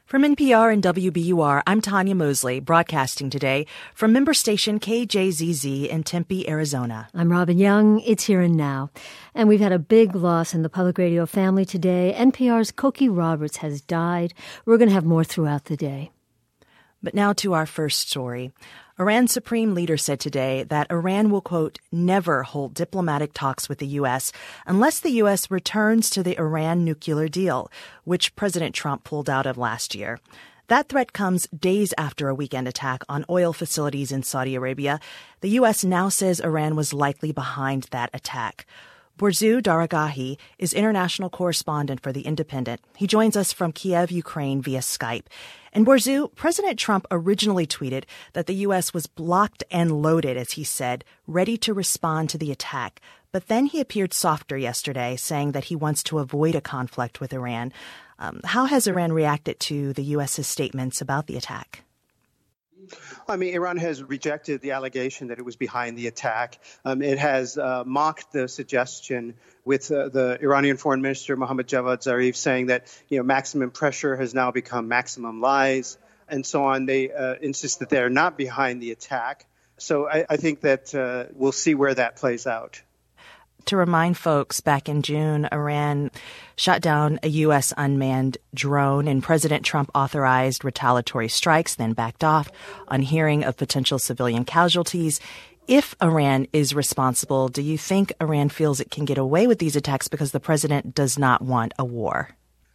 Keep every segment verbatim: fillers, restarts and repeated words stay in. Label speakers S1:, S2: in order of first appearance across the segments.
S1: From N P R and W B U R, I'm Tanya Mosley, broadcasting today from member station K J Z Z in Tempe, Arizona.
S2: I'm Robin Young. It's Here and Now. And we've had a big loss in the public radio family today. N P R's Cokie Roberts has died. We're going to have more throughout the day.
S1: But now to our first story. Iran's supreme leader said today that Iran will, quote, never hold diplomatic talks with the U S unless the U S returns to the Iran nuclear deal, which President Trump pulled out of last year. That threat comes days after a weekend attack on oil facilities in Saudi Arabia. The U S now says Iran was likely behind that attack. Borzou Daragahi is international correspondent for The Independent. He joins us from Kiev, Ukraine via Skype. And Borzou, President Trump originally tweeted that the U S was blocked and loaded, as he said, ready to respond to the attack. But then he appeared softer yesterday, saying that he wants to avoid a conflict with Iran. Um, how has Iran reacted to the U S's statements about the attack?
S3: I mean, Iran has rejected the allegation that it was behind the attack. Um, it has uh, mocked the suggestion with uh, the Iranian Foreign Minister Mohammad Javad Zarif saying that, you know, maximum pressure has now become maximum lies and so on. They uh, insist that they're not behind the attack. So I, I think that uh, we'll see where that plays out.
S1: To remind folks, back in June, Iran shot down a U S unmanned drone, and President Trump authorized retaliatory strikes, then backed off on hearing of potential civilian casualties. If Iran is responsible, do you think Iran feels it can get away with these attacks because the president does not want a war?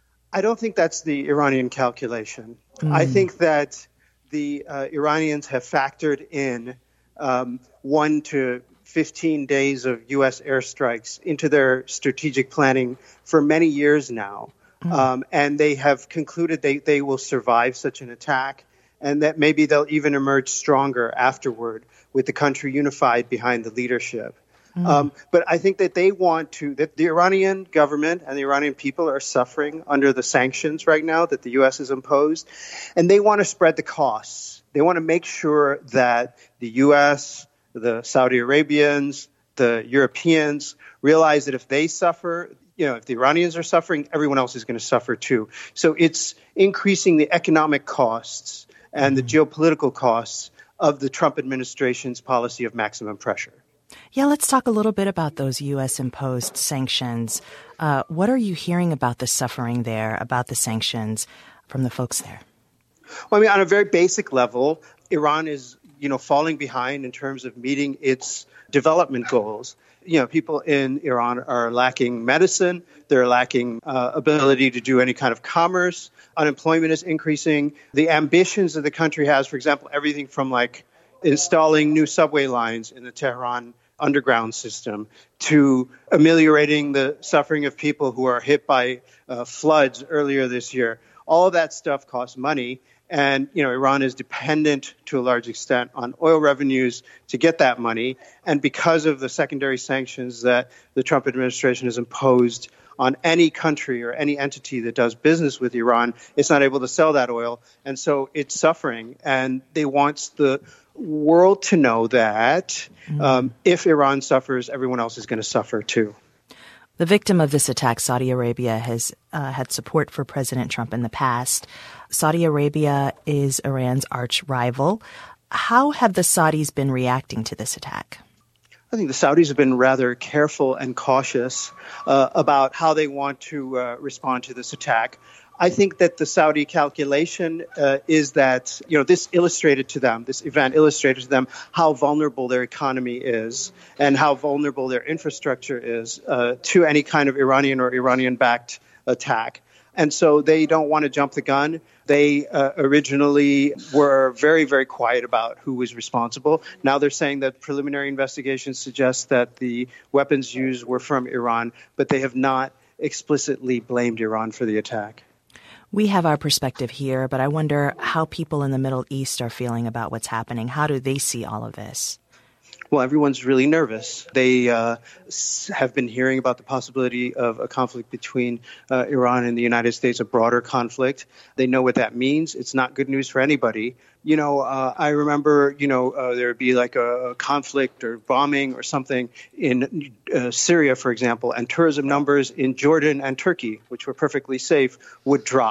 S3: I don't think that's the Iranian calculation.
S1: Mm.
S3: I think that the uh, Iranians have factored in um, one to fifteen days of U S airstrikes into their strategic planning for many years now. Mm. Um, and they have concluded they, they will survive such an attack and that maybe they'll even emerge stronger afterward with the country unified behind the leadership. Mm. Um, but I think that they want to, that the Iranian government and the Iranian people are suffering under the sanctions right now that the U S has imposed, and they want to spread the costs. They want to make sure that the U S, the Saudi Arabians, the Europeans realize that if they suffer, you know, if the Iranians are suffering, everyone else is going to suffer too. So it's increasing the economic costs and the geopolitical costs of the Trump administration's policy of maximum pressure.
S1: Yeah, let's talk a little bit about those U S-imposed sanctions. Uh, what are you hearing about the suffering there, about the sanctions from the folks there?
S3: Well, I mean, on a very basic level, Iran is, you know, falling behind in terms of meeting its development goals. You know, people in Iran are lacking medicine. They're lacking uh, ability to do any kind of commerce. Unemployment is increasing. The ambitions that the country has, for example, everything from like installing new subway lines in the Tehran underground system to ameliorating the suffering of people who are hit by uh, floods earlier this year. All of that stuff costs money. And, you know, Iran is dependent to a large extent on oil revenues to get that money. And because of the secondary sanctions that the Trump administration has imposed on any country or any entity that does business with Iran, it's not able to sell that oil. And so it's suffering. And they want the world to know that um, if Iran suffers, everyone else is going to suffer too.
S1: The victim of this attack, Saudi Arabia, has uh, had support for President Trump in the past. Saudi Arabia is Iran's arch rival. How have the Saudis been reacting to this attack?
S3: I think the Saudis have been rather careful and cautious uh, about how they want to uh, respond to this attack. I think that the Saudi calculation uh, is that, you know, this illustrated to them, this event illustrated to them how vulnerable their economy is and how vulnerable their infrastructure is uh, to any kind of Iranian or Iranian-backed attack. And so they don't want to jump the gun. They uh, originally were very, very quiet about who was responsible. Now they're saying that preliminary investigations suggest that the weapons used were from Iran, but they have not explicitly blamed Iran for the attack.
S1: We have our perspective here, but I wonder how people in the Middle East are feeling about what's happening. How do they see all of this?
S3: Well, everyone's really nervous. They uh, have been hearing about the possibility of a conflict between uh, Iran and the United States, a broader conflict. They know what that means. It's not good news for anybody. You know, uh, I remember, you know, uh, there would be like a, a conflict or bombing or something in uh, Syria, for example, and tourism numbers in Jordan and Turkey, which were perfectly safe, would drop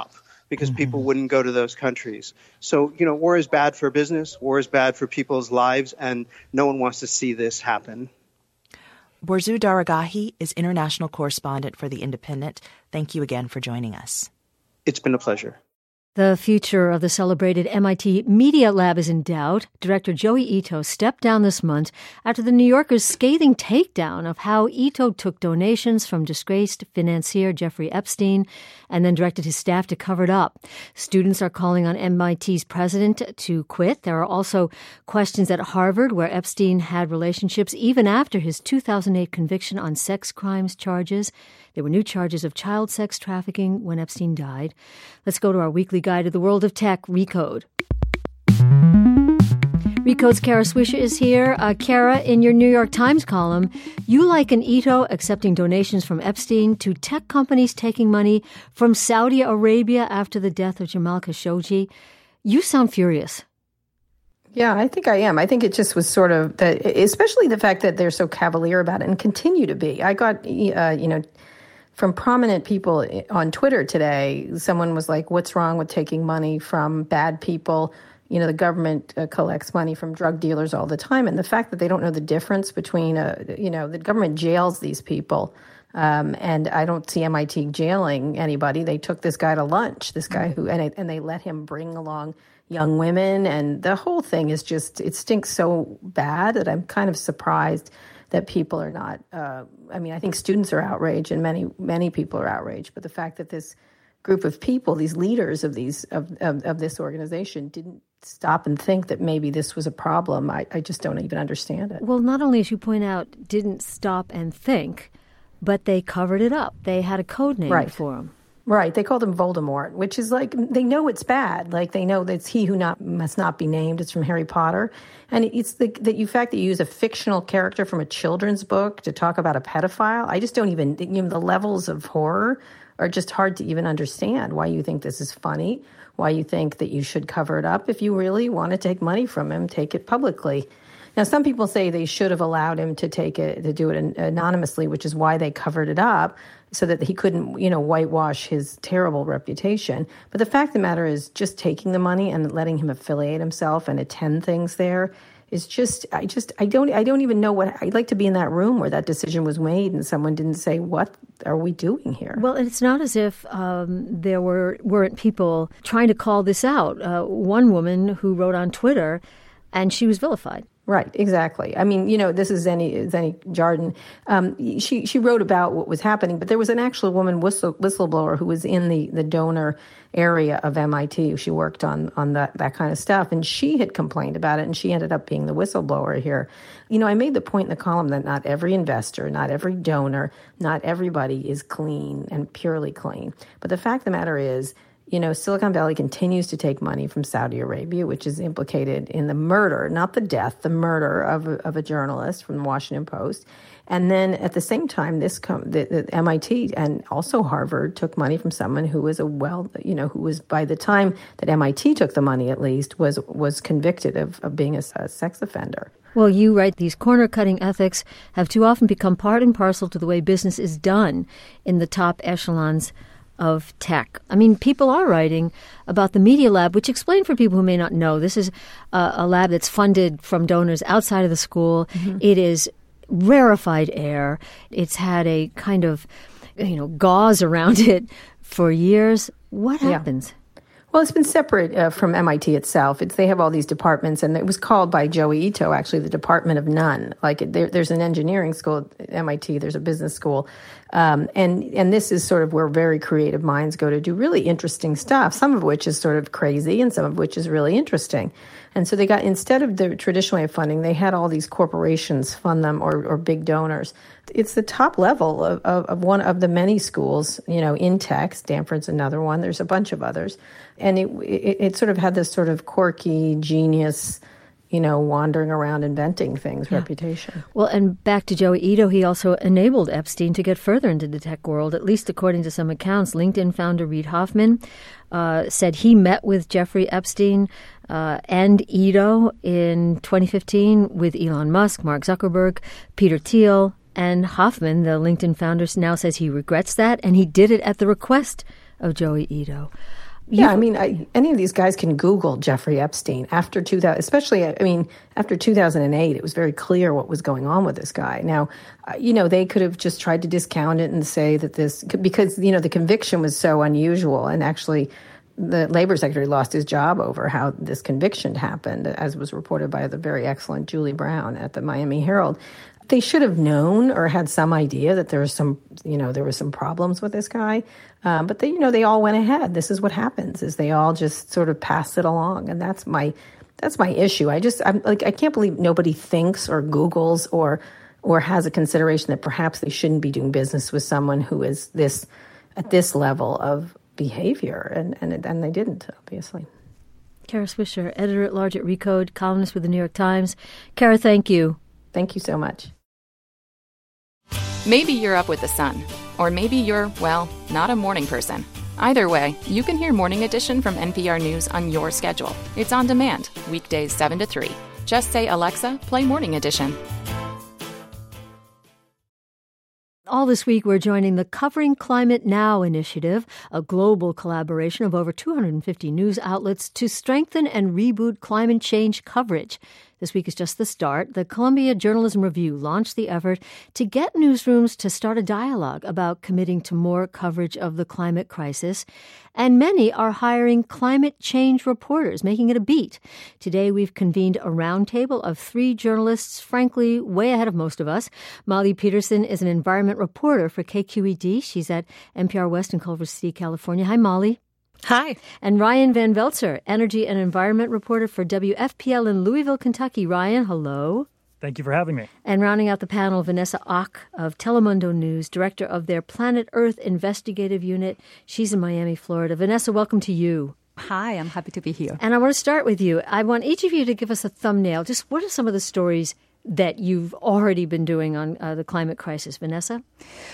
S3: because
S1: Mm-hmm.
S3: people wouldn't go to those countries. So, you know, war is bad for business, war is bad for people's lives, and no one wants to see this happen.
S1: Borzu Daragahi is international correspondent for The Independent. Thank you again for joining us.
S3: It's been a pleasure.
S2: The future of the celebrated M I T Media Lab is in doubt. Director Joi Ito stepped down this month after the New Yorker's scathing takedown of how Ito took donations from disgraced financier Jeffrey Epstein and then directed his staff to cover it up. Students are calling on M I T's president to quit. There are also questions at Harvard, where Epstein had relationships even after his two thousand eight conviction on sex crimes charges. There were new charges of child sex trafficking when Epstein died. Let's go to our weekly guide to the world of tech, Recode. Recode's Kara Swisher is here. Uh, Kara, in your New York Times column, you liken Ito accepting donations from Epstein to tech companies taking money from Saudi Arabia after the death of Jamal Khashoggi. You sound furious.
S4: Yeah, I think I am. I think it just was sort of, the, especially the fact that they're so cavalier about it and continue to be. I got, uh, you know, from prominent people on Twitter today, someone was like, what's wrong with taking money from bad people? You know, the government uh, collects money from drug dealers all the time. And the fact that they don't know the difference between, uh, you know, the government jails these people. Um, and I don't see M I T jailing anybody. They took this guy to lunch, this guy who, and, it, and they let him bring along young women. And the whole thing is just, it stinks so bad that I'm kind of surprised that people are not, uh, I mean, I think students are outraged and many, many people are outraged. But the fact that this group of people, these leaders of these of, of, of this organization didn't stop and think that maybe this was a problem, I, I just don't even understand it.
S2: Well, not only, as you point out, didn't stop and think, but they covered it up. They had a code name
S4: right.
S2: for him.
S4: Right. They called him Voldemort, which is like, they know it's bad. Like, they know that it's he who not must not be named. It's from Harry Potter. And it's the, the fact that you use a fictional character from a children's book to talk about a pedophile. I just don't even, you know, the levels of horror are just hard to even understand. Why you think this is funny, why you think that you should cover it up. If you really want to take money from him, take it publicly. Now, some people say they should have allowed him to take it, to do it anonymously, which is why they covered it up, so that he couldn't, you know, whitewash his terrible reputation. But the fact of the matter is, just taking the money and letting him affiliate himself and attend things there is just, I just, I don't, I don't even know what, I'd like to be in that room where that decision was made and someone didn't say, what are we doing here?
S2: Well, it's not as if um, there were, weren't people trying to call this out. Uh, one woman who wrote on Twitter, and she was vilified.
S4: Right, exactly. I mean, you know, this is Zenny, Zenny Jardin. Um, she she wrote about what was happening, but there was an actual woman whistle, whistleblower who was in the, the donor area of M I T. She worked on on that, that kind of stuff, and she had complained about it, and she ended up being the whistleblower here. You know, I made the point in the column that not every investor, not every donor, not everybody is clean and purely clean. But the fact of the matter is, you know, Silicon Valley continues to take money from Saudi Arabia, which is implicated in the murder, not the death, the murder of a, of a journalist from the Washington Post. And then at the same time, this com- the, the M I T and also Harvard took money from someone who was a well, you know, who was, by the time that M I T took the money, at least, was was convicted of, of being a, a sex offender.
S2: Well, you write, these corner-cutting ethics have too often become part and parcel to the way business is done in the top echelons of tech. I mean, people are writing about the Media Lab, which, explain for people who may not know, this is a, a lab that's funded from donors outside of the school. Mm-hmm. It is rarefied air. It's had a kind of, you know, gauze around it for years. What happens?
S4: Yeah. Well, it's been separate uh, from M I T itself. It's, they have all these departments, and it was called by Joi Ito, actually, the Department of None. Like, there, there's an engineering school at M I T, there's a business school, um, and and this is sort of where very creative minds go to do really interesting stuff, some of which is sort of crazy and some of which is really interesting. And so they got, instead of the traditional way of funding, they had all these corporations fund them, or, or big donors. It's the top level of, of, of one of the many schools, you know, in tech. Stanford's another one. There's a bunch of others. And it, it, it sort of had this sort of quirky, genius, you know, wandering around inventing things, yeah. reputation.
S2: Well, and back to Joi Ito, he also enabled Epstein to get further into the tech world, at least according to some accounts. LinkedIn founder Reid Hoffman uh, said he met with Jeffrey Epstein uh, and Ito in twenty fifteen with Elon Musk, Mark Zuckerberg, Peter Thiel, and Hoffman, the LinkedIn founder, now says he regrets that, and he did it at the request of Joi Ito.
S4: Yeah, I mean, I, any of these guys can Google Jeffrey Epstein after two thousand, especially, I mean, after two thousand eight, it was very clear what was going on with this guy. Now, uh, you know, they could have just tried to discount it and say that this, because, you know, the conviction was so unusual, and actually the labor secretary lost his job over how this conviction happened, as was reported by the very excellent Julie Brown at the Miami Herald. They should have known or had some idea that there was some, you know, there was some problems with this guy. Um, but they, you know, they all went ahead. This is what happens: is they all just sort of pass it along, and that's my, that's my issue. I just, I'm like, I can't believe nobody thinks or Googles or, or has a consideration that perhaps they shouldn't be doing business with someone who is this, at this level of behavior, and and and they didn't, obviously.
S2: Kara Swisher, editor-at-large at Recode, columnist with the New York Times. Kara, thank you.
S4: Thank you so much.
S5: Maybe you're up with the sun, or maybe you're, well, not a morning person. Either way, you can hear Morning Edition from N P R News on your schedule. It's on demand, weekdays seven to three. Just say, Alexa, play Morning Edition.
S2: All this week, we're joining the Covering Climate Now initiative, a global collaboration of over two hundred fifty news outlets to strengthen and reboot climate change coverage. This week is just the start. The Columbia Journalism Review launched the effort to get newsrooms to start a dialogue about committing to more coverage of the climate crisis. And many are hiring climate change reporters, making it a beat. Today, we've convened a roundtable of three journalists, frankly, way ahead of most of us. Molly Peterson is an environment reporter for K Q E D. She's at N P R West in Culver City, California. Hi, Molly.
S6: Hi.
S2: And Ryan Van Velzer, energy and environment reporter for W F P L in Louisville, Kentucky. Ryan, hello.
S7: Thank you for having me.
S2: And rounding out the panel, Vanessa Ock of Telemundo News, director of their Planet Earth Investigative Unit. She's in Miami, Florida. Vanessa, welcome to you.
S6: Hi, I'm happy to be here.
S2: And I want to start with you. I want each of you to give us a thumbnail. Just what are some of the stories that you've already been doing on uh, the climate crisis? Vanessa?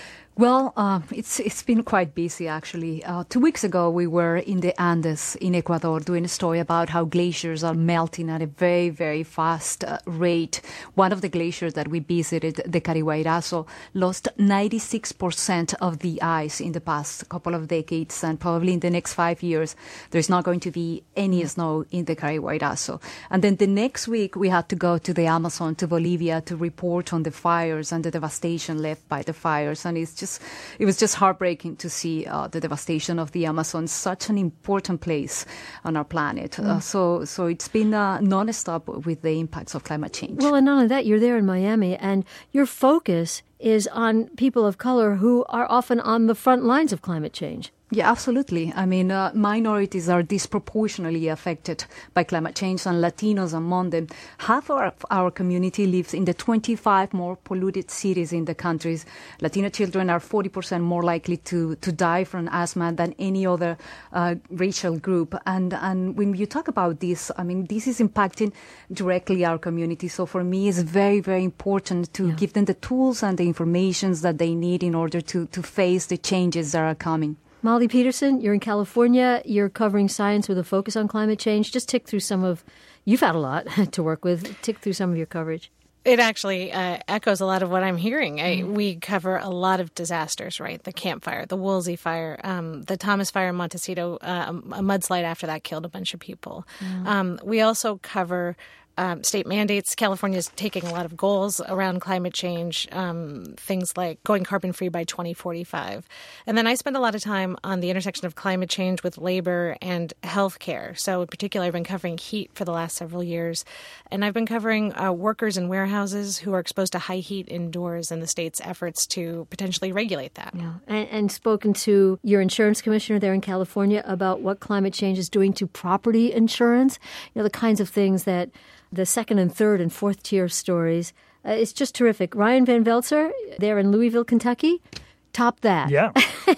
S6: Well, uh, it's it's been quite busy, actually. Uh, two weeks ago, we were in the Andes in Ecuador doing a story about how glaciers are melting at a very, very fast uh, rate. One of the glaciers that we visited, the Carihuayrazo, lost ninety-six percent of the ice in the past couple of decades, and probably in the next five years, there's not going to be any snow in the Carihuayrazo. And then the next week, we had to go to the Amazon, to Bolivia, to report on the fires and the devastation left by the fires. And it's just It was just heartbreaking to see uh, the devastation of the Amazon, such an important place on our planet. Mm. Uh, so so it's been uh, non-stop with the impacts of climate change.
S2: Well, and not only that, you're there in Miami, and your focus is on people of color who are often on the front lines of climate change.
S6: Yeah, absolutely. I mean, uh, minorities are disproportionately affected by climate change, and Latinos among them. Half of our, our community lives in the twenty-five more polluted cities in the countries. Latino children are forty percent more likely to, to die from asthma than any other uh, racial group. And, and when you talk about this, I mean, this is impacting directly our community. So for me, it's very, very important to yeah. give them the tools and the information that they need in order to, to face the changes that are coming.
S2: Molly Peterson, you're in California. You're covering science with a focus on climate change. Just tick through some of, you've had a lot to work with. Tick through some of your coverage.
S8: It actually uh, echoes a lot of what I'm hearing. I, we cover a lot of disasters, right? The Camp Fire, the Woolsey Fire, um, the Thomas Fire in Montecito, uh, a mudslide after that killed a bunch of people. Mm. Um, we also cover Um, state mandates. California is taking a lot of goals around climate change, um, things like going carbon-free by twenty forty-five. And then I spend a lot of time on the intersection of climate change with labor and healthcare. So in particular, I've been covering heat for the last several years. And I've been covering uh, workers in warehouses who are exposed to high heat indoors and the state's efforts to potentially regulate that.
S2: Yeah. And, and spoken to your insurance commissioner there in California about what climate change is doing to property insurance, you know, the kinds of things that the second and third and fourth tier stories. Uh, it's just terrific. Ryan Van Velzer, there in Louisville, Kentucky, top that.
S7: Yeah.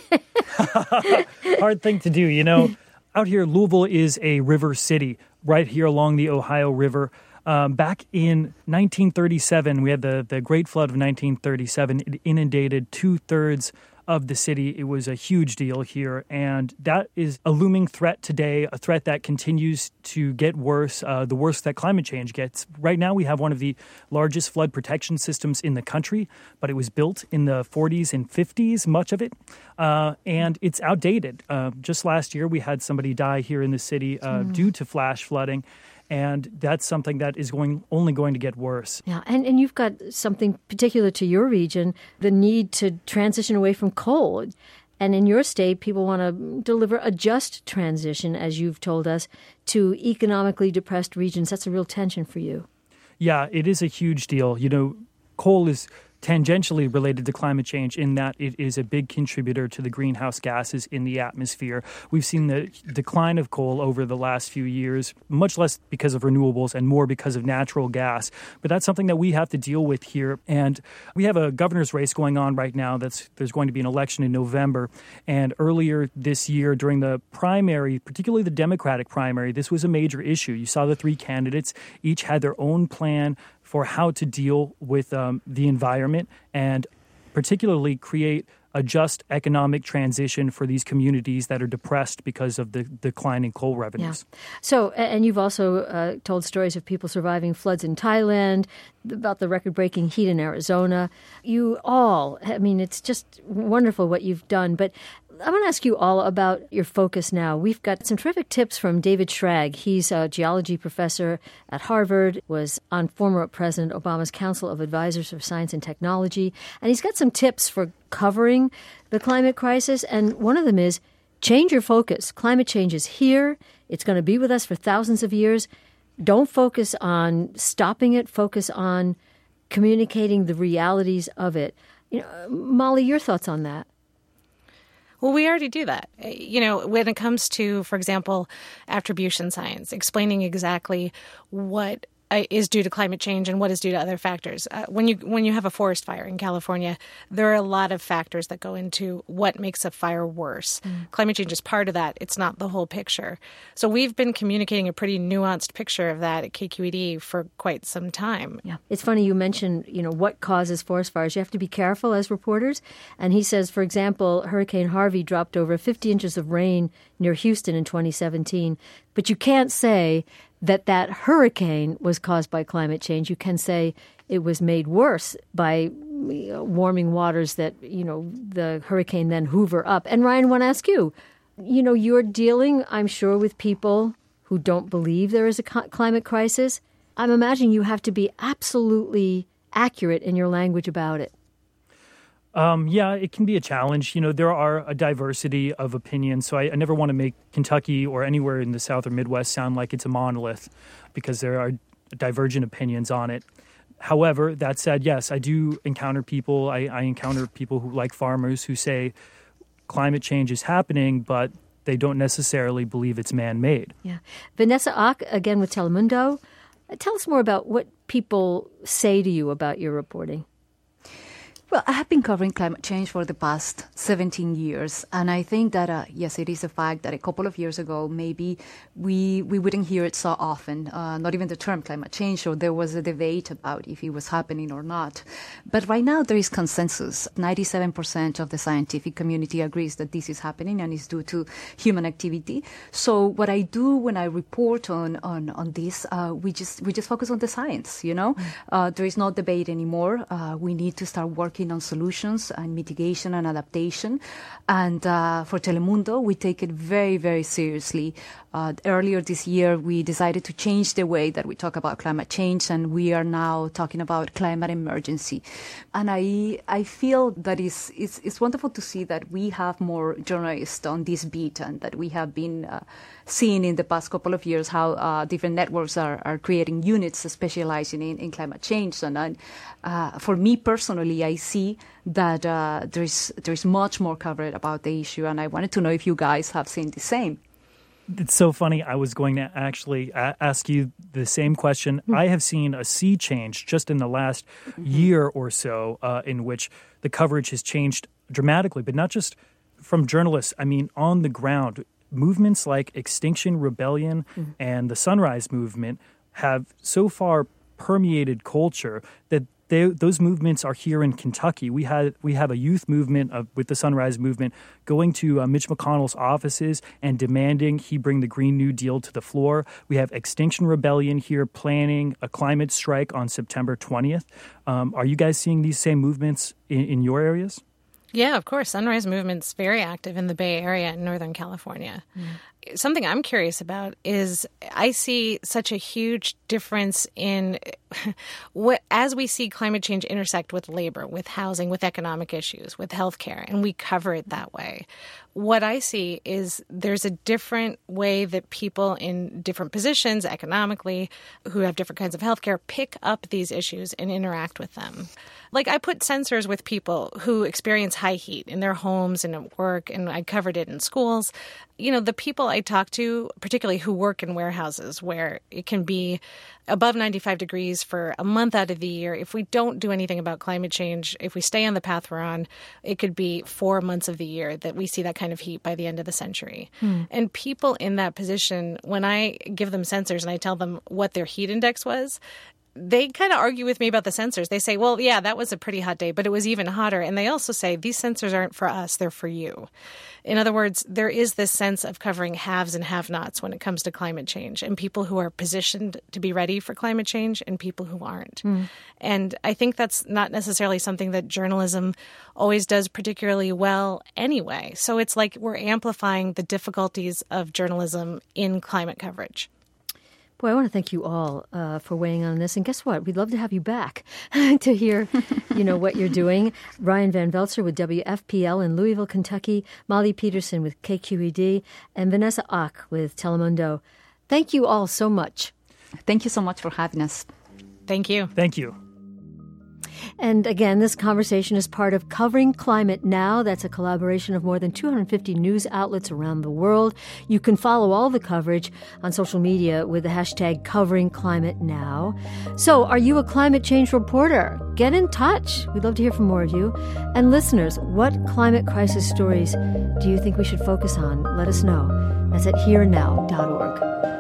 S7: Hard thing to do. You know, out here, Louisville is a river city right here along the Ohio River. Um, back in nineteen thirty-seven, we had the, the Great Flood of nineteen thirty-seven. It inundated two-thirds of the city. It was a huge deal here, and that is a looming threat today, a threat that continues to get worse, uh, the worse that climate change gets. Right now, we have one of the largest flood protection systems in the country, but it was built in the forties and fifties, much of it, uh, and it's outdated. Uh, just last year, we had somebody die here in the city uh, mm. due to flash flooding. And that's something that is going only going to get worse.
S2: Yeah, and, and you've got something particular to your region, the need to transition away from coal. And in your state, people want to deliver a just transition, as you've told us, to economically depressed regions. That's a real tension for you.
S7: Yeah, it is a huge deal. You know, coal is tangentially related to climate change in that it is a big contributor to the greenhouse gases in the atmosphere. We've seen the decline of coal over the last few years, much less because of renewables and more because of natural gas. But that's something that we have to deal with here. And we have a governor's race going on right now. That's there's going to be an election in November. And earlier this year, during the primary, particularly the Democratic primary, this was a major issue. You saw the three candidates. Each had their own plan for how to deal with um, the environment and particularly create a just economic transition for these communities that are depressed because of the declining coal revenues.
S2: Yeah. So, and you've also uh, told stories of people surviving floods in Thailand, about the record-breaking heat in Arizona. You all, I mean, it's just wonderful what you've done. But I want to ask you all about your focus now. We've got some terrific tips from David Schrag. He's a geology professor at Harvard, was on former President Obama's Council of Advisors for Science and Technology, and he's got some tips for covering the climate crisis, and one of them is change your focus. Climate change is here. It's going to be with us for thousands of years. Don't focus on stopping it. Focus on communicating the realities of it. You know, Molly, your thoughts on that?
S8: Well, we already do that. You know, when it comes to, for example, attribution science, explaining exactly what is due to climate change and what is due to other factors. Uh, when you when you have a forest fire in California, there are a lot of factors that go into what makes a fire worse. Mm. Climate change is part of that. It's not the whole picture. So we've been communicating a pretty nuanced picture of that at K Q E D for quite some time.
S2: Yeah, it's funny you mentioned, you know, what causes forest fires. You have to be careful as reporters. And he says, for example, Hurricane Harvey dropped over fifty inches of rain near Houston in twenty seventeen. But you can't say that that hurricane was caused by climate change. You can say it was made worse by warming waters that, you know, the hurricane then hoover up. And Ryan, I want to ask you, you know, you're dealing, I'm sure, with people who don't believe there is a climate crisis. I'm imagining you have to be absolutely accurate in your language about it.
S7: Um, yeah, it can be a challenge. You know, there are a diversity of opinions, so I, I never want to make Kentucky or anywhere in the South or Midwest sound like it's a monolith because there are divergent opinions on it. However, that said, yes, I do encounter people, I, I encounter people who, like farmers, who say climate change is happening, but they don't necessarily believe it's man-made.
S2: Yeah. Vanessa Ock, again with Telemundo. Tell us more about what people say to you about your reporting.
S6: Well, I have been covering climate change for the past seventeen years, and I think that, uh, yes, it is a fact that a couple of years ago, maybe we we wouldn't hear it so often, uh, not even the term climate change, or there was a debate about if it was happening or not. But right now there is consensus. ninety-seven percent of the scientific community agrees that this is happening and is due to human activity. So what I do when I report on, on, on this, uh, we just we just focus on the science, you know. Mm. Uh, there is no debate anymore. Uh, we need to start working on solutions and mitigation and adaptation. And uh, for Telemundo, we take it very, very seriously. Uh, earlier this year, we decided to change the way that we talk about climate change, and we are now talking about climate emergency. And I I feel that it's, it's, it's wonderful to see that we have more journalists on this beat, and that we have been uh, seeing in the past couple of years how uh, different networks are, are creating units specializing in, in climate change. And uh, for me personally, I see that uh, there's there's much more coverage about the issue, and I wanted to know if you guys have seen the same.
S7: It's so funny. I was going to actually a- ask you the same question. Mm-hmm. I have seen a sea change just in the last mm-hmm. year or so uh, in which the coverage has changed dramatically, but not just from journalists. I mean, on the ground, movements like Extinction Rebellion mm-hmm. and the Sunrise Movement have so far permeated culture that they, those movements are here in Kentucky. We had we have a youth movement of, with the Sunrise Movement going to uh, Mitch McConnell's offices and demanding he bring the Green New Deal to the floor. We have Extinction Rebellion here planning a climate strike on September twentieth. Um, are you guys seeing these same movements in, in your areas?
S8: Yeah, of course. Sunrise Movement's very active in the Bay Area in Northern California. Mm. Something I'm curious about is I see such a huge difference in what, as we see climate change intersect with labor, with housing, with economic issues, with healthcare, and we cover it that way. What I see is there's a different way that people in different positions economically who have different kinds of healthcare pick up these issues and interact with them. Like I put sensors with people who experience high heat in their homes and at work, and I covered it in schools. You know, the people I talk to, particularly who work in warehouses where it can be above ninety-five degrees for a month out of the year. If we don't do anything about climate change, if we stay on the path we're on, it could be four months of the year that we see that kind of heat by the end of the century. Hmm. And people in that position, when I give them sensors and I tell them what their heat index was, they kind of argue with me about the sensors. They say, well, yeah, that was a pretty hot day, but it was even hotter. And they also say, these sensors aren't for us, they're for you. In other words, there is this sense of covering haves and have-nots when it comes to climate change, and people who are positioned to be ready for climate change and people who aren't. Mm. And I think that's not necessarily something that journalism always does particularly well anyway. So it's like we're amplifying the difficulties of journalism in climate coverage.
S2: Boy, I want to thank you all uh, for weighing on this. And guess what? We'd love to have you back to hear, you know, what you're doing. Ryan Van Velzer with W F P L in Louisville, Kentucky, Molly Peterson with K Q E D, and Vanessa Ock with Telemundo. Thank you all so much.
S6: Thank you so much for having us.
S8: Thank you.
S7: Thank you.
S2: And again, this conversation is part of Covering Climate Now. That's a collaboration of more than two hundred fifty news outlets around the world. You can follow all the coverage on social media with the hashtag Covering Climate Now. So, are you a climate change reporter? Get in touch. We'd love to hear from more of you. And listeners, what climate crisis stories do you think we should focus on? Let us know. That's at here and now dot org.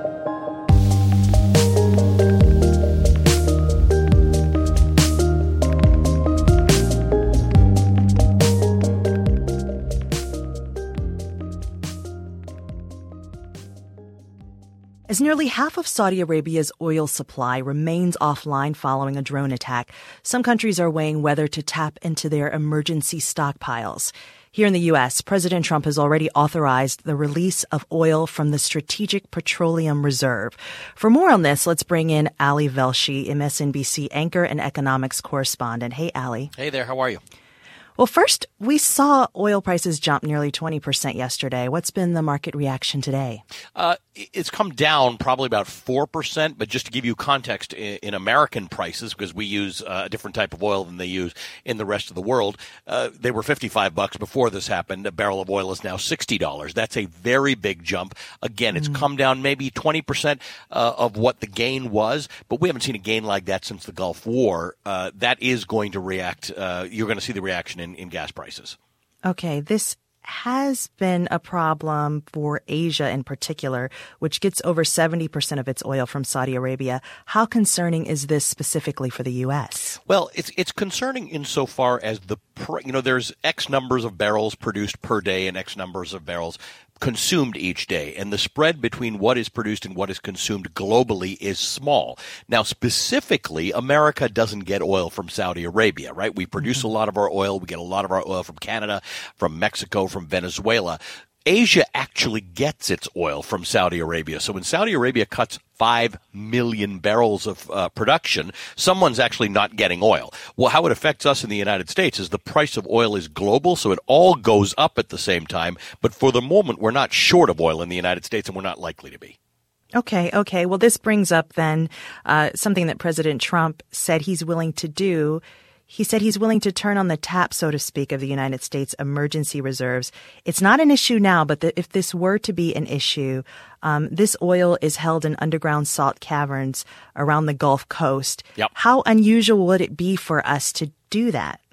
S1: As nearly half of Saudi Arabia's oil supply remains offline following a drone attack, some countries are weighing whether to tap into their emergency stockpiles. Here in the U S, President Trump has already authorized the release of oil from the Strategic Petroleum Reserve. For more on this, let's bring in Ali Velshi, M S N B C anchor and economics correspondent. Hey, Ali.
S9: Hey there. How are you?
S1: Well, first, we saw oil prices jump nearly twenty percent yesterday. What's been the market reaction today?
S9: Uh, it's come down probably about four percent, but just to give you context in, in American prices, because we use uh, a different type of oil than they use in the rest of the world, uh, they were fifty-five bucks before this happened. A barrel of oil is now sixty dollars. That's a very big jump. Again, it's mm. come down maybe twenty percent uh, of what the gain was, but we haven't seen a gain like that since the Gulf War. Uh, that is going to react. Uh, you're going to see the reaction in, in gas prices.
S1: Okay, this has been a problem for Asia in particular, which gets over seventy percent of its oil from Saudi Arabia. How concerning is this specifically for the U S?
S9: Well, it's it's concerning insofar as the, you know, there's X numbers of barrels produced per day and X numbers of barrels consumed each day, and the spread between what is produced and what is consumed globally is small. Now, specifically, America doesn't get oil from Saudi Arabia, right? We produce mm-hmm. a lot of our oil. We get a lot of our oil from Canada, from Mexico, from Venezuela. Asia actually gets its oil from Saudi Arabia. So when Saudi Arabia cuts five million barrels of uh, production, someone's actually not getting oil. Well, how it affects us in the United States is the price of oil is global, so it all goes up at the same time. But for the moment, we're not short of oil in the United States, and we're not likely to be.
S1: Okay, okay. Well, this brings up then uh, something that President Trump said he's willing to do. He said he's willing to turn on the tap, so to speak, of the United States emergency reserves. It's not an issue now, but the, if this were to be an issue, um, this oil is held in underground salt caverns around the Gulf Coast.
S9: Yep.
S1: How unusual would it be for us to do that?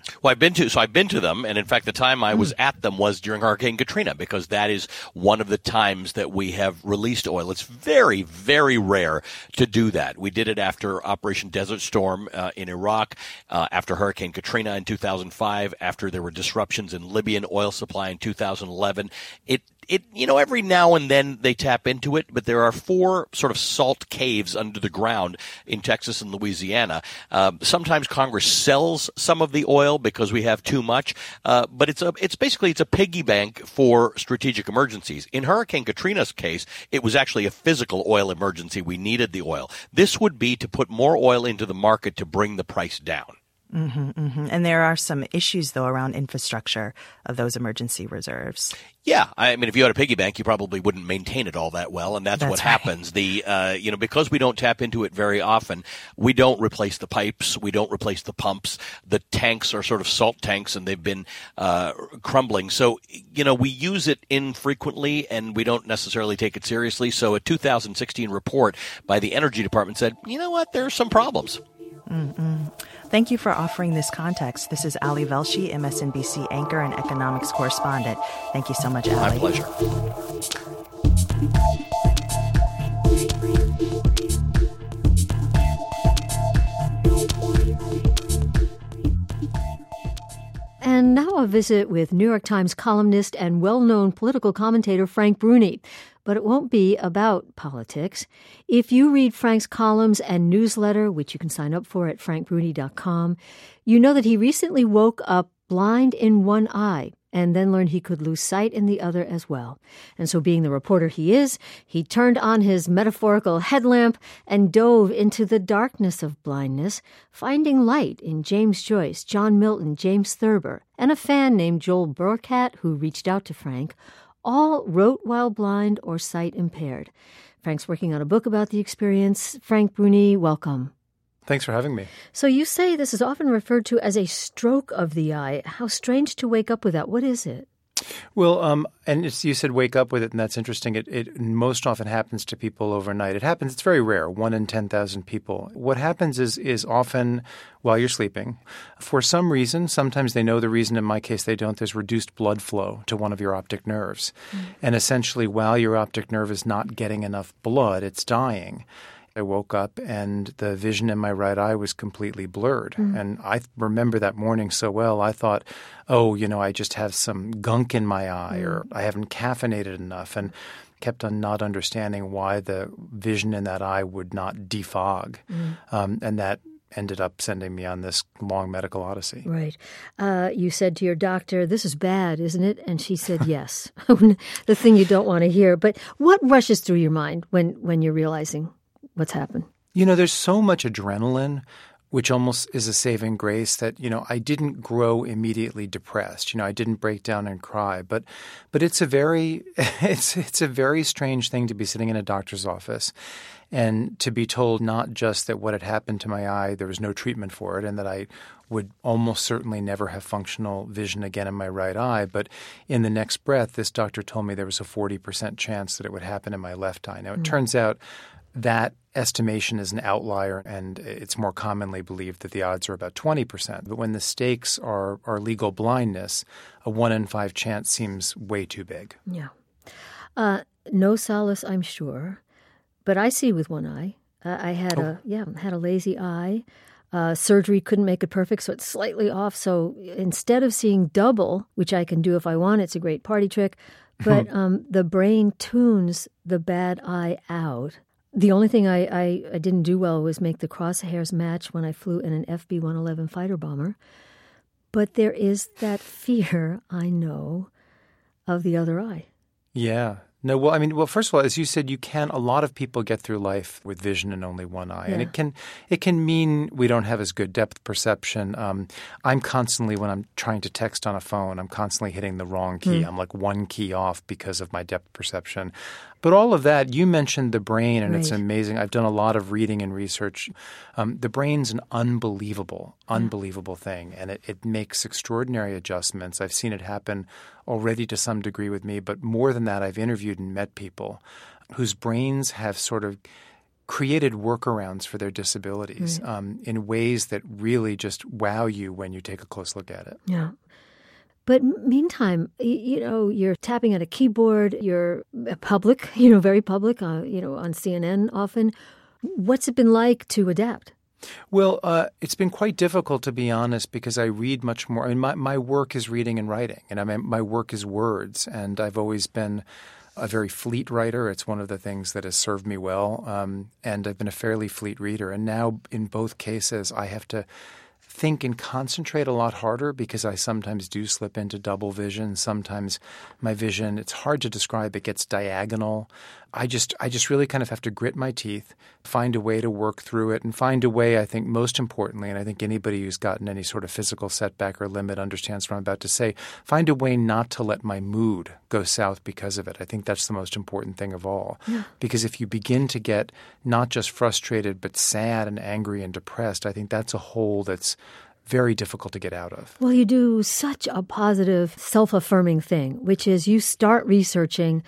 S9: Well, I've been to so I've been to them, and in fact, the time I was at them was during Hurricane Katrina, because that is one of the times that we have released oil. It's very, very rare to do that. We did it after Operation Desert Storm uh, in Iraq, uh, after Hurricane Katrina in two thousand five, after there were disruptions in Libyan oil supply in two thousand eleven. It It, you know, every now and then they tap into it, but there are four sort of salt caves under the ground in Texas and Louisiana. Uh, sometimes Congress sells some of the oil because we have too much, uh, but it's a, it's basically, it's a piggy bank for strategic emergencies. In Hurricane Katrina's case, it was actually a physical oil emergency. We needed the oil. This would be to put more oil into the market to bring the price down.
S1: Mm-hmm, mm-hmm. And there are some issues, though, around infrastructure of those emergency reserves.
S9: Yeah, I mean, if you had a piggy bank, you probably wouldn't maintain it all that well, and that's, that's what right. happens. The uh, you know, because we don't tap into it very often, we don't replace the pipes, we don't replace the pumps. The tanks are sort of salt tanks, and they've been uh, crumbling. So, you know, we use it infrequently, and we don't necessarily take it seriously. So, a two thousand sixteen report by the Energy Department said, you know what, there are some problems.
S1: Mm-mm. Thank you for offering this context. This is Ali Velshi, M S N B C anchor and economics correspondent. Thank you so much, Ali.
S9: My pleasure.
S2: And now a visit with New York Times columnist and well-known political commentator Frank Bruni. But it won't be about politics. If you read Frank's columns and newsletter, which you can sign up for at frank bruni dot com, you know that he recently woke up blind in one eye and then learned he could lose sight in the other as well. And so being the reporter he is, he turned on his metaphorical headlamp and dove into the darkness of blindness, finding light in James Joyce, John Milton, James Thurber, and a fan named Joel Burkat who reached out to Frank. All wrote while blind or sight impaired. Frank's working on a book about the experience. Frank Bruni, welcome.
S10: Thanks for having me.
S2: So you say this is often referred to as a stroke of the eye. How strange to wake up with that. What is it?
S10: Well, um, and it's, you said wake up with it, and that's interesting. It, it most often happens to people overnight. It happens, it's very rare, one in ten thousand people. What happens is is often while you're sleeping. For some reason, sometimes they know the reason, in my case they don't, there's reduced blood flow to one of your optic nerves. Mm. And essentially while your optic nerve is not getting enough blood, it's dying. I woke up and the vision in my right eye was completely blurred. Mm. And I remember that morning so well. I thought, oh, you know, I just have some gunk in my eye mm. or I haven't caffeinated enough, and kept on not understanding why the vision in that eye would not defog. Mm. Um, and that ended up sending me on this long medical odyssey.
S2: Right. Uh, you said to your doctor, this is bad, isn't it? And she said, yes. The thing you don't want to hear. But what rushes through your mind when, when you're realizing what's happened?
S10: You know, there's so much adrenaline, which almost is a saving grace, that, you know, I didn't grow immediately depressed. You know, I didn't break down and cry. But but it's a very it's it's a very strange thing to be sitting in a doctor's office and to be told not just that what had happened to my eye, there was no treatment for it, and that I would almost certainly never have functional vision again in my right eye. But in the next breath, this doctor told me there was a forty percent chance that it would happen in my left eye. Now, it mm-hmm. turns out that estimation is an outlier, and it's more commonly believed that the odds are about twenty percent. But when the stakes are, are legal blindness, a one in five chance seems way too big.
S2: Yeah. Uh, no solace, I'm sure. But I see with one eye. Uh, I had oh. a yeah had a lazy eye. Uh, surgery couldn't make it perfect, so it's slightly off. So instead of seeing double, which I can do if I want, it's a great party trick, but um, the brain tunes the bad eye out. The only thing I, I, I didn't do well was make the crosshairs match when I flew in an F B one eleven fighter bomber. But there is that fear, I know, of the other eye.
S10: Yeah. No, well, I mean, well, first of all, as you said, you can, a lot of people get through life with vision in only one eye. Yeah. And it can it can mean we don't have as good depth perception. Um, I'm constantly, when I'm trying to text on a phone, I'm constantly hitting the wrong key. Mm. I'm like one key off because of my depth perception. But all of that, you mentioned the brain, and right. It's amazing. I've done a lot of reading and research. Um, the brain's an unbelievable, unbelievable yeah. thing, and it, it makes extraordinary adjustments. I've seen it happen already to some degree with me, but more than that, I've interviewed and met people whose brains have sort of created workarounds for their disabilities mm. um, in ways that really just wow you when you take a close look at it.
S2: Yeah. But meantime, you know, you're tapping at a keyboard, you're public, you know, very public, uh, you know, on C N N often. What's it been like to adapt?
S10: Well, uh, it's been quite difficult, to be honest, because I read much more. I mean, my, my work is reading and writing, and I mean, my work is words, and I've always been a very fleet writer. It's one of the things that has served me well, um, and I've been a fairly fleet reader. And now, in both cases, I have to think and concentrate a lot harder because I sometimes do slip into double vision. Sometimes my vision, it's hard to describe, it gets diagonal. I just I just really kind of have to grit my teeth, find a way to work through it, and find a way, I think, most importantly, and I think anybody who's gotten any sort of physical setback or limit understands what I'm about to say, find a way not to let my mood go south because of it. I think that's the most important thing of all. Yeah. Because if you begin to get not just frustrated but sad and angry and depressed, I think that's a hole that's very difficult to get out of.
S2: Well, you do such a positive, self-affirming thing, which is you start researching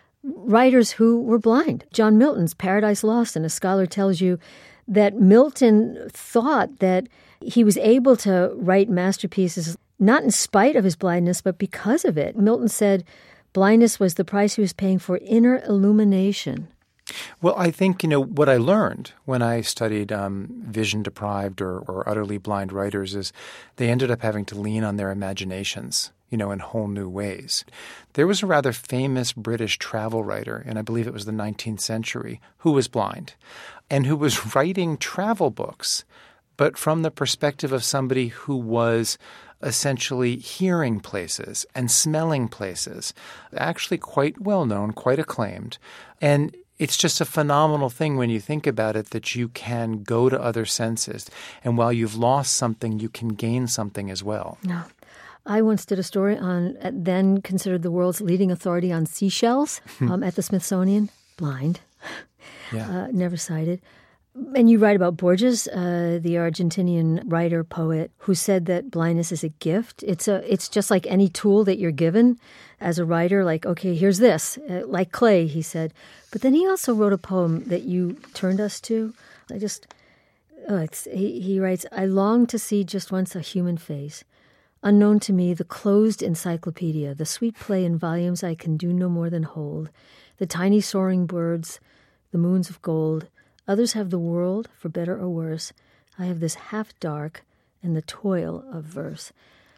S2: writers who were blind. John Milton's Paradise Lost, and a scholar tells you that Milton thought that he was able to write masterpieces not in spite of his blindness, but because of it. Milton said blindness was the price he was paying for inner illumination.
S10: Well, I think, you know, what I learned when I studied um, vision-deprived or, or utterly blind writers is they ended up having to lean on their imaginations, you know, in whole new ways. There was a rather famous British travel writer, and I believe it was the nineteenth century, who was blind and who was writing travel books, but from the perspective of somebody who was essentially hearing places and smelling places, actually quite well-known, quite acclaimed. And it's just a phenomenal thing when you think about it that you can go to other senses. And while you've lost something, you can gain something as well.
S2: No. I once did a story on, then considered the world's leading authority on seashells um, at the Smithsonian. Blind. Yeah. Uh, never sighted. And you write about Borges, uh, the Argentinian writer, poet, who said that blindness is a gift. It's a, it's just like any tool that you're given as a writer, like, okay, here's this, uh, like clay, he said. But then he also wrote a poem that you turned us to. I just, oh, it's, he, he writes, I long to see just once a human face, unknown to me, the closed encyclopedia, the sweet play in volumes I can do no more than hold, the tiny soaring birds, the moons of gold. Others have the world, for better or worse. I have this half-dark and the toil of verse.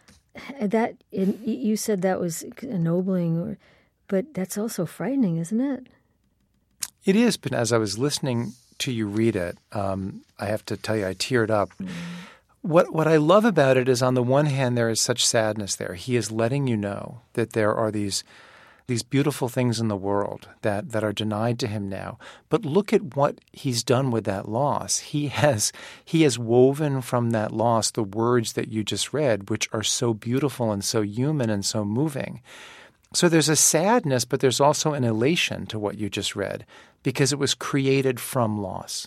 S2: That you said that was ennobling, or, but that's also frightening, isn't it?
S10: It is, but as I was listening to you read it, um, I have to tell you, I teared up. Mm. What what I love about it is, on the one hand, there is such sadness there. He is letting you know that there are these these beautiful things in the world that, that are denied to him now. But look at what he's done with that loss. He has he has woven from that loss the words that you just read, which are so beautiful and so human and so moving. So there's a sadness, but there's also an elation to what you just read because it was created from loss.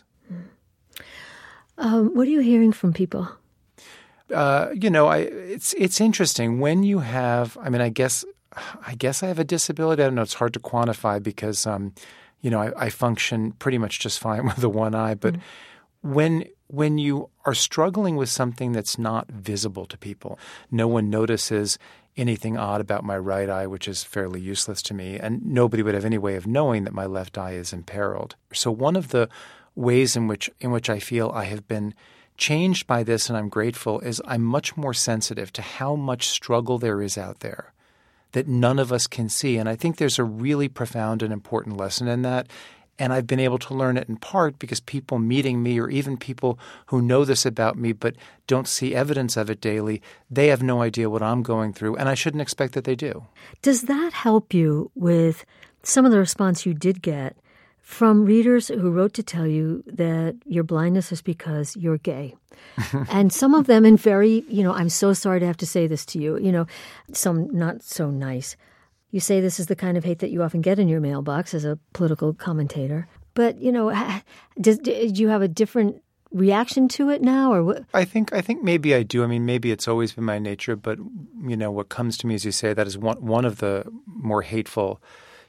S2: Um, what are you hearing from people?
S10: Uh, you know, I, it's it's interesting when you have. I mean, I guess I guess I have a disability. I don't know. It's hard to quantify because, um, you know, I, I function pretty much just fine with the one eye. But mm-hmm. when when you are struggling with something that's not visible to people, no one notices anything odd about my right eye, which is fairly useless to me, and nobody would have any way of knowing that my left eye is imperiled. So one of the ways in which in which I feel I have been changed by this, and I'm grateful, is I'm much more sensitive to how much struggle there is out there that none of us can see. And I think there's a really profound and important lesson in that. And I've been able to learn it in part because people meeting me, or even people who know this about me but don't see evidence of it daily, they have no idea what I'm going through, and I shouldn't expect that they do.
S2: Does that help you with some of the response you did get from readers who wrote to tell you that your blindness is because you're gay? And some of them in very, you know, I'm so sorry to have to say this to you, you know, some not so nice. You say this is the kind of hate that you often get in your mailbox as a political commentator. But, you know, did, did you have a different reaction to it now, or what?
S10: I think I think maybe I do. I mean, maybe it's always been my nature, but, you know, what comes to me, as you say, that is one, one of the more hateful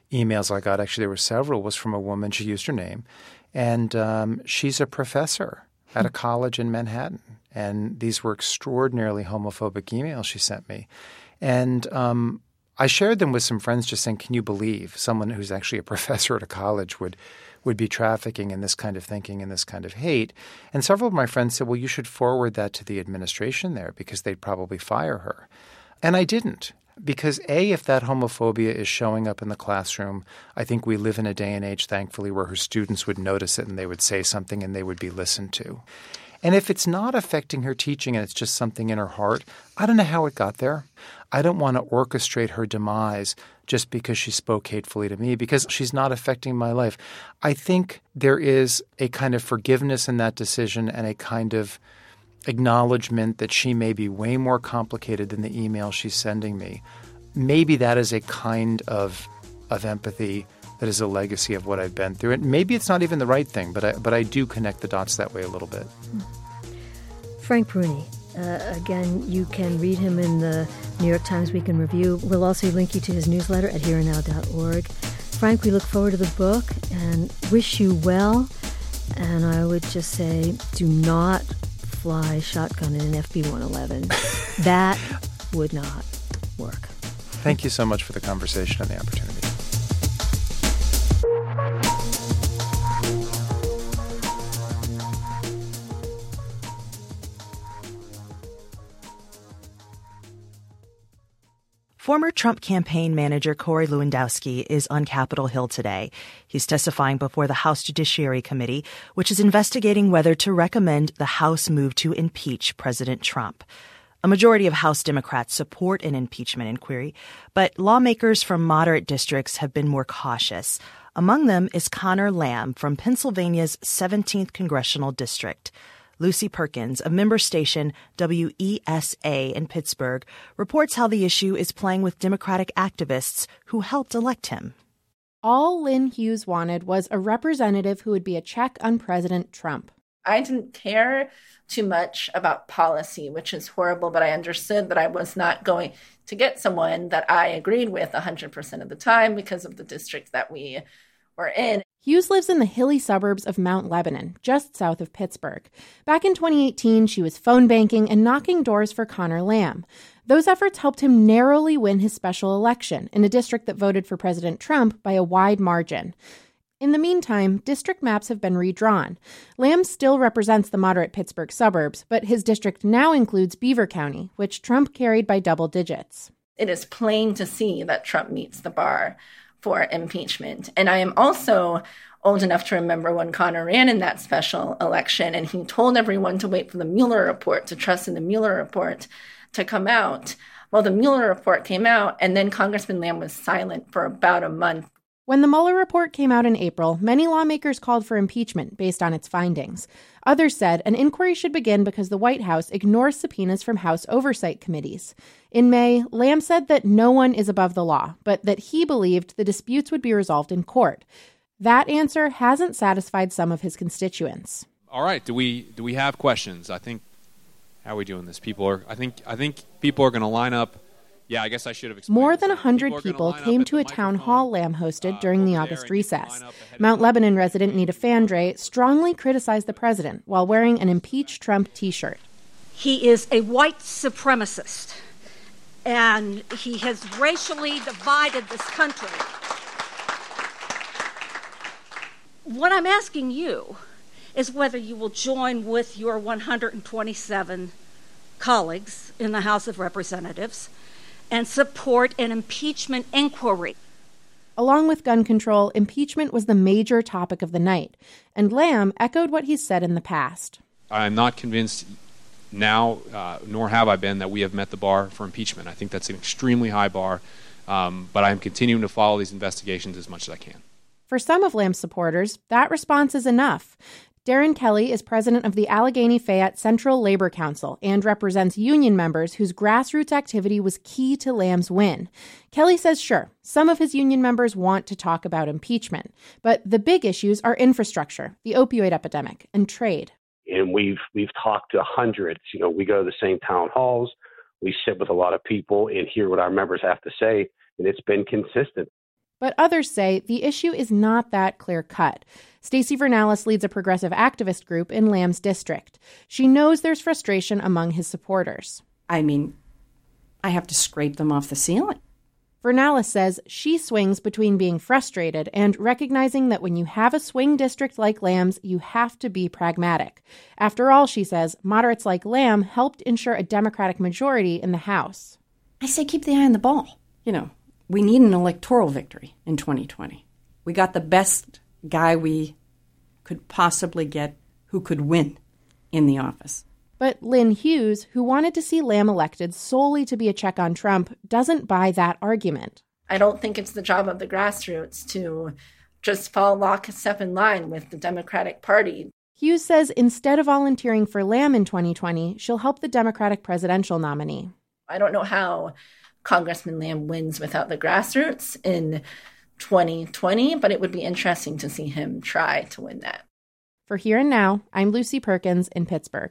S10: emails I got, actually there were several, was from a woman. She used her name. And um, she's a professor at a college in Manhattan. And these were extraordinarily homophobic emails she sent me. And um, I shared them with some friends just saying, can you believe someone who's actually a professor at a college would would be trafficking in this kind of thinking and this kind of hate? And several of my friends said, well, you should forward that to the administration there because they'd probably fire her. And I didn't. Because, A, if that homophobia is showing up in the classroom, I think we live in a day and age, thankfully, where her students would notice it and they would say something and they would be listened to. And if it's not affecting her teaching and it's just something in her heart, I don't know how it got there. I don't want to orchestrate her demise just because she spoke hatefully to me, because she's not affecting my life. I think there is a kind of forgiveness in that decision and a kind of acknowledgement that she may be way more complicated than the email she's sending me. Maybe that is a kind of of empathy that is a legacy of what I've been through. And maybe it's not even the right thing, but I, but I do connect the dots that way a little bit.
S2: Frank Bruni, uh, again, you can read him in the New York Times Week in Review. We'll also link you to his newsletter at here and now dot org. Frank, we look forward to the book and wish you well. And I would just say, do not fly shotgun in an F B one eleven. That would not work.
S10: Thank you so much for the conversation and the opportunity.
S1: Former Trump campaign manager Corey Lewandowski is on Capitol Hill today. He's testifying before the House Judiciary Committee, which is investigating whether to recommend the House move to impeach President Trump. A majority of House Democrats support an impeachment inquiry, but lawmakers from moderate districts have been more cautious. Among them is Connor Lamb from Pennsylvania's seventeenth Congressional District. Lucy Perkins of member station W E S A in Pittsburgh reports how the issue is playing with Democratic activists who helped elect him.
S11: All Lynn Hughes wanted was a representative who would be a check on President Trump.
S12: I didn't care too much about policy, which is horrible, but I understood that I was not going to get someone that I agreed with one hundred percent of the time because of the district that we were in.
S11: Hughes lives in the hilly suburbs of Mount Lebanon, just south of Pittsburgh. Back in twenty eighteen, she was phone banking and knocking doors for Connor Lamb. Those efforts helped him narrowly win his special election in a district that voted for President Trump by a wide margin. In the meantime, district maps have been redrawn. Lamb still represents the moderate Pittsburgh suburbs, but his district now includes Beaver County, which Trump carried by double digits.
S12: It is plain to see that Trump meets the bar for impeachment. And I am also old enough to remember when Connor ran in that special election and he told everyone to wait for the Mueller report, to trust in the Mueller report to come out. Well, the Mueller report came out and then Congressman Lamb was silent for about a month.
S11: When the Mueller report came out in April, many lawmakers called for impeachment based on its findings. Others said an inquiry should begin because the White House ignores subpoenas from House oversight committees. In May, Lamb said that no one is above the law, but that he believed the disputes would be resolved in court. That answer hasn't satisfied some of his constituents.
S13: All right, do we do we have questions? I think how are we doing this? People are I think I think people are going to line up. Yeah, I guess I should have explained.
S11: More than one hundred people, people came to a town hall Lamb hosted uh, during the August recess. Mount Lebanon resident Nita Fandre strongly criticized the president while wearing an Impeach Trump T-shirt.
S14: He is a white supremacist, and he has racially divided this country. What I'm asking you is whether you will join with your one hundred twenty-seven colleagues in the House of Representatives and support an impeachment inquiry.
S11: Along with gun control, impeachment was the major topic of the night, and Lamb echoed what he's said in the past.
S13: I'm not convinced now, uh, nor have I been, that we have met the bar for impeachment. I think that's an extremely high bar, um, but I'm continuing to follow these investigations as much as I can.
S11: For some of Lamb's supporters, that response is enough. Darren Kelly is president of the Allegheny Fayette Central Labor Council and represents union members whose grassroots activity was key to Lamb's win. Kelly says, sure, some of his union members want to talk about impeachment, but the big issues are infrastructure, the opioid epidemic, and trade.
S15: And we've we've talked to hundreds. You know, we go to the same town halls, we sit with a lot of people and hear what our members have to say, and it's been consistent.
S11: But others say the issue is not that clear-cut. Stacey Vernalis leads a progressive activist group in Lamb's district. She knows there's frustration among his supporters.
S16: I mean, I have to scrape them off the ceiling.
S11: Vernalis says she swings between being frustrated and recognizing that when you have a swing district like Lamb's, you have to be pragmatic. After all, she says, moderates like Lamb helped ensure a Democratic majority in the House.
S16: I say keep the eye on the ball. You know, we need an electoral victory in twenty twenty. We got the best guy we could possibly get who could win in the office.
S11: But Lynn Hughes, who wanted to see Lamb elected solely to be a check on Trump, doesn't buy that argument.
S12: I don't think it's the job of the grassroots to just fall lockstep in line with the Democratic Party.
S11: Hughes says instead of volunteering for Lamb in twenty twenty, she'll help the Democratic presidential nominee.
S12: I don't know how Congressman Lamb wins without the grassroots in twenty twenty, but it would be interesting to see him try to win that.
S11: For Here and Now, I'm Lucy Perkins in Pittsburgh.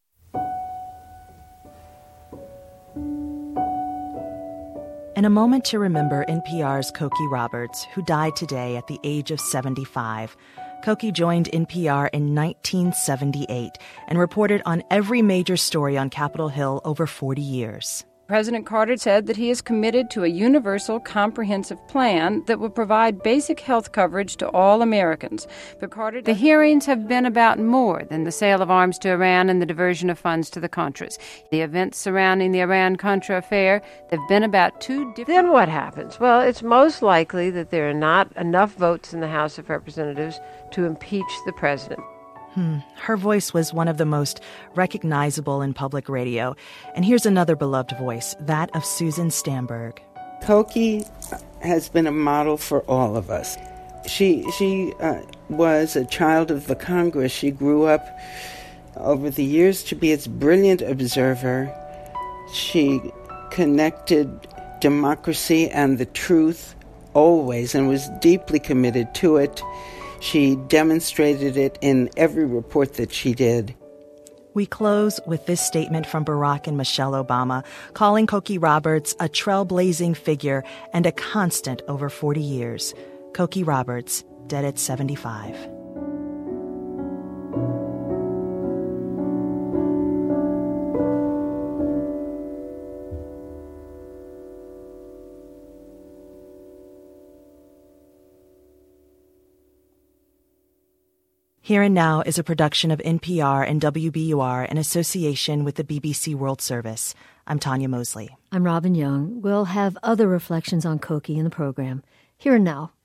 S1: In a moment to remember N P R's Cokie Roberts, who died today at the age of seventy-five. Cokie joined N P R in nineteen seventy-eight and reported on every major story on Capitol Hill over forty years.
S17: President Carter said that he is committed to a universal, comprehensive plan that will provide basic health coverage to all Americans. But Carter, the hearings have been about more than the sale of arms to Iran and the diversion of funds to the Contras. The events surrounding the Iran-Contra affair have been about two different...
S18: Then what happens? Well, it's most likely that there are not enough votes in the House of Representatives to impeach the president.
S1: Hmm. Her voice was one of the most recognizable in public radio. And here's another beloved voice, that of Susan Stamberg.
S19: Cokie has been a model for all of us. She she uh, was a child of the Congress. She grew up over the years to be its brilliant observer. She connected democracy and the truth always and was deeply committed to it. She demonstrated it in every report that she did.
S1: We close with this statement from Barack and Michelle Obama, calling Cokie Roberts a trailblazing figure and a constant over forty years. Cokie Roberts, dead at seventy-five. Here and Now is a production of N P R and W B U R in association with the B B C World Service. I'm Tanya Mosley.
S2: I'm Robin Young. We'll have other reflections on Cokie in the program. Here and Now